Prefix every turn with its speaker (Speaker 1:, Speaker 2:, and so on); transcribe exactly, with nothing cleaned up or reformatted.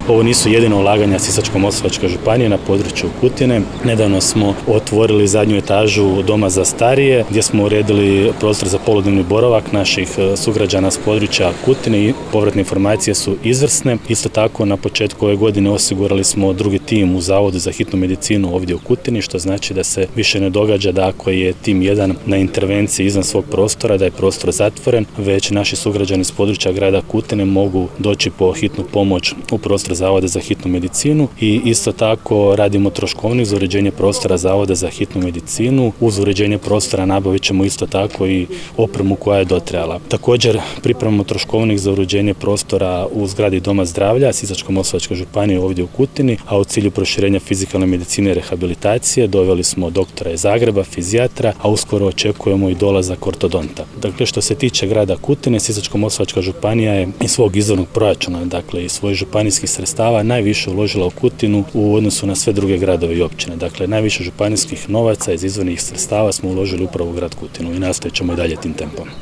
Speaker 1: Ovo nisu jedina ulaganja Sisačko-moslavačke županije na području Kutine. Nedavno smo otvorili zadnju etažu doma za starije gdje smo uredili prostor za poludnevni boravak naših sugrađana s područja Kutine i povratne informacije su izvrsne. Isto tako na početku ove godine osigurali smo drugi tim u Zavodu za hitnu medicinu ovdje u Kutini, što znači da se više ne događa da ako je tim jedan na intervenciji izvan svog prostora, da je prostor zatvoren, već naši sugrađani s područja grada Kutine mogu doći po hitnu pomoć u prostor Zavoda za hitnu medicinu i isto tako radimo troškovnik za uređenje prostora Zavoda za hitnu medicinu. Uz uređenje prostora nabavit ćemo isto tako i opremu koja je dotrajala. Također pripremamo troškovnik za uređenje prostora u zgradi Doma zdravlja Sisačko-moslavačke županije ovdje u Kutini, a u cilju proširenja fizikalne medicine i rehabilitacije doveli smo doktora iz Zagreba, fizijatra, a uskoro očekujemo i dolazak ortodonta. Dakle, što se tiče grada Kutine, Sisačko-moslavačka županija je iz svog izvornog proračuna, dakle iz svojih županijskih sredstava najviše uložila u Kutinu u odnosu na sve druge gradove i općine. Dakle, najviše županijskih novaca iz izvornih sredstava smo uložili upravo u grad Kutinu i nastavit ćemo i dalje tim tempom.